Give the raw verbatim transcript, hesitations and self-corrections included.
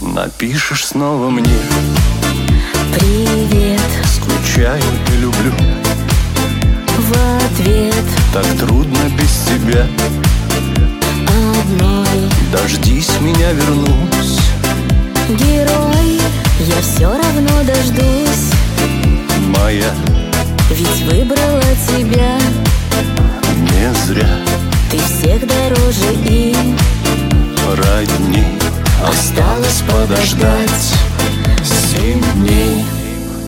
Напишешь снова мне: привет, скучаю и люблю. В ответ: так трудно без тебя. одной Дождись меня, вернусь. герой, я все равно дождусь. Моя, Ведь выбрала тебя. не зря Ты всех дороже и родней. Осталось подождать семь дней.